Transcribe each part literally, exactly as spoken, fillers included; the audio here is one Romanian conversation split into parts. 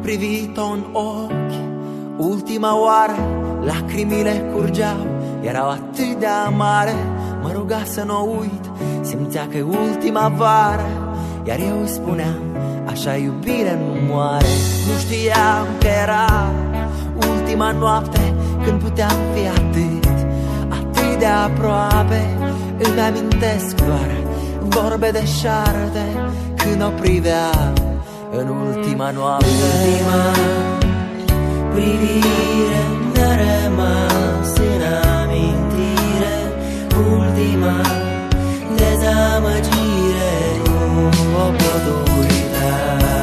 privit-o în ochi ultima oară, lacrimile curgeau, erau atât de amare. Mă ruga să n-o uit, simțea că e ultima vară, iar eu îi spuneam, așa iubire nu moare. Nu știam că era ultima noapte, când puteam fi atât, atât de aproape. Îmi amintesc doar vorbe de șarte, când o priveam în ultima noapte. Ultima privire mi-a rămas în amintire, ultima dezamăgire, nu o pot uita.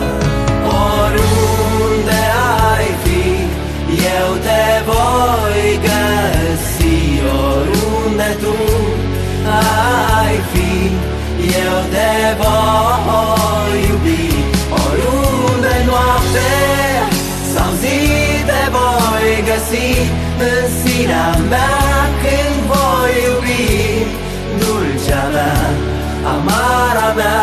Oriunde ai fi, eu te voi găsi. Oriunde tu ai fi, eu te voi iubi. Oriunde noapte sau zi te voi găsi, în sinea mea când voi iubi. Dulcea mea, amara mea,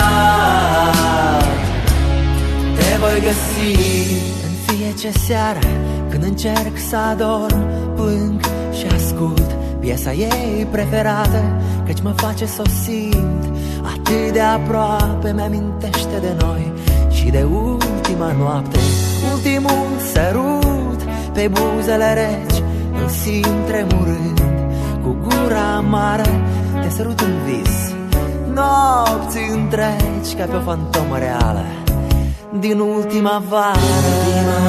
te voi găsi. În fiecare seară când încerc să adorm, plâng și ascult piesa ei preferată, căci mă face să o simt atât de aproape. Mi-amintește de noi și de ultima noapte, ultimul sărut pe buzele reci. Îl simt tremurând cu gura amară, te sărut în vis nopți întregi, ca pe o fantomă reală din ultima vară. Ultima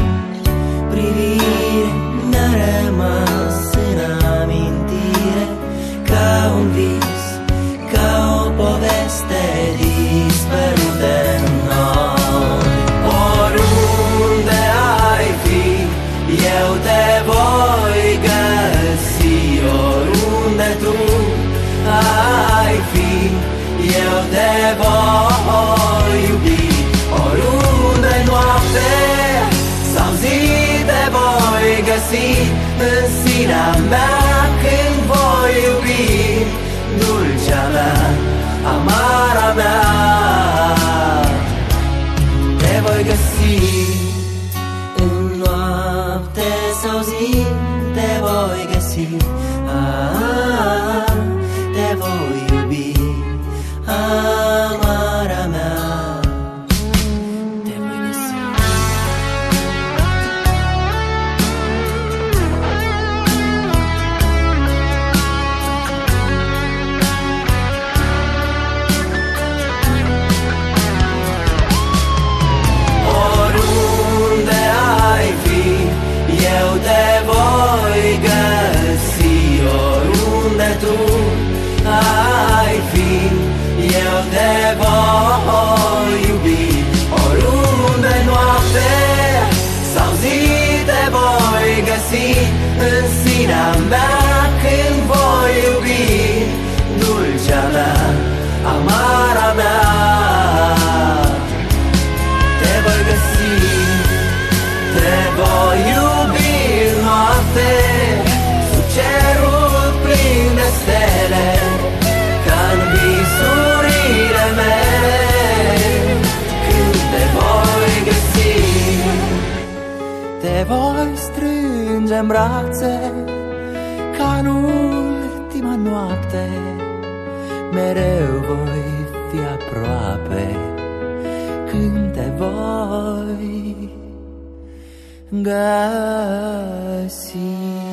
privire mi-a rămas în amintire, ca un vis, ca o poveste dispărută în noi. Oriunde ai fi, eu te voi găsi. Oriunde tu ai fi, eu te voi iubi. Oriunde noapte sau zi te voi găsi, în sinea mea când voi iubi. Dulcea mea, amara mea, te voi găsi. În noapte sau zi te voi găsi, ah, te voi iubi, amara mea, te voi găsi. Oriunde ai fi, eu te voi găsi. Oriunde tu ai fi, eu te voi iubi. Oriunde noapte sau zi te voi găsi, în sinea mea când voi iubi. Dulcea mea, amara mea, te voi găsi. Te voi iubi noapte, sub cerul plin de stele, ca-n visurile mele, când te voi găsi. Te voi strânge în brațe, ca în ultima noapte, mereu voi fi aproape, când te voi găsi.